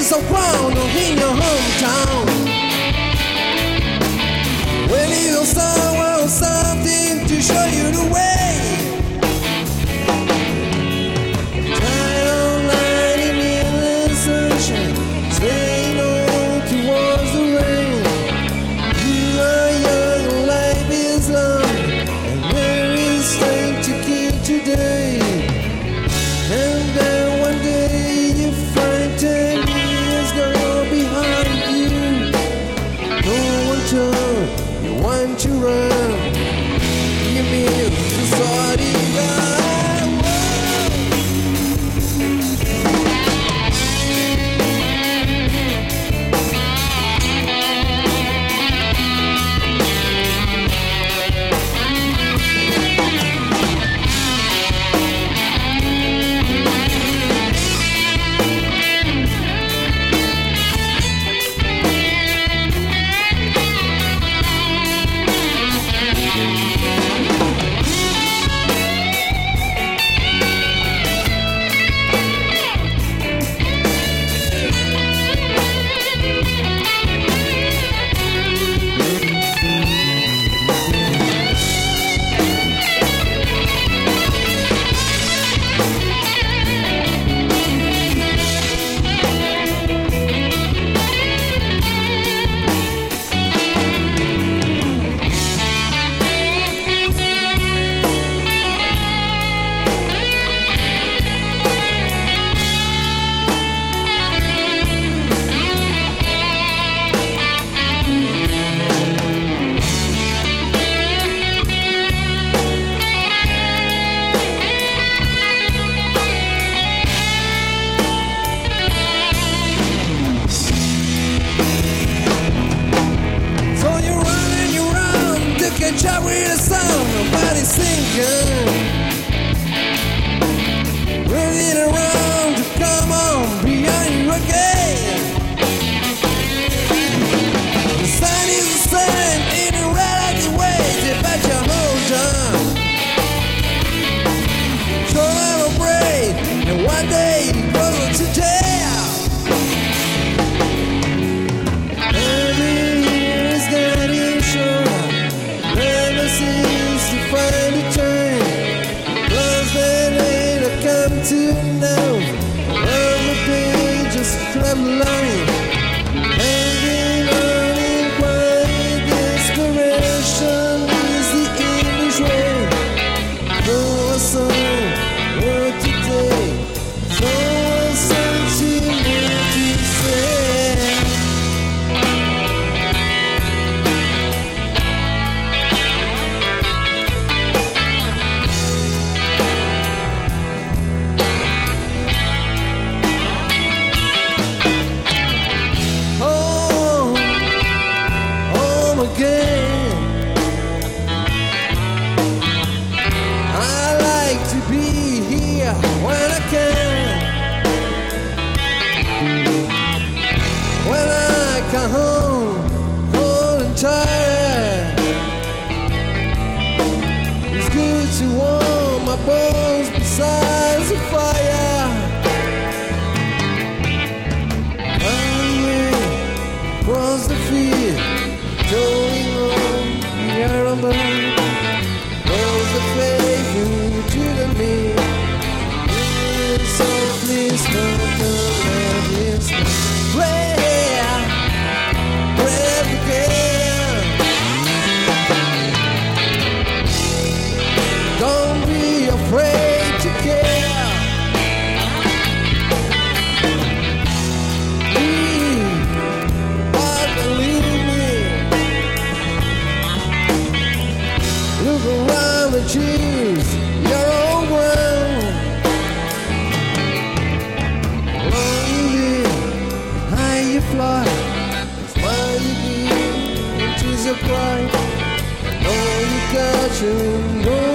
so proud in your hometown. When you someone something to show you the way. Try online in the sunshine, say no towards the rain. You are young, life is long, and there is strength to keep today. And then one day you find 10 years go behind you. No one told you want to run. You mean the sorry run. Catch up with the song, nobody's singing. Running around to come on behind you again. The sun is the same in a relative way. They bet you hold on. So I'm afraid, and one day it goes to jail. Every year is getting shorter. Never seems to find a time. Loves that ain't come to know. On the page, just club line. Hanging on in quiet desperation is the English way. No song, what to take. So something to say. Again, I like to be here when I can. When I come home, old and tired, it's good to warm my bones beside the fire. Running across the field, going on the airline, knows the faithful to the me. So please don't let this play, play again. Don't be afraid to care. Believe me. Look around and choose your own ground. Long you live, high you fly, smile you give, into the pride. Know you got your own.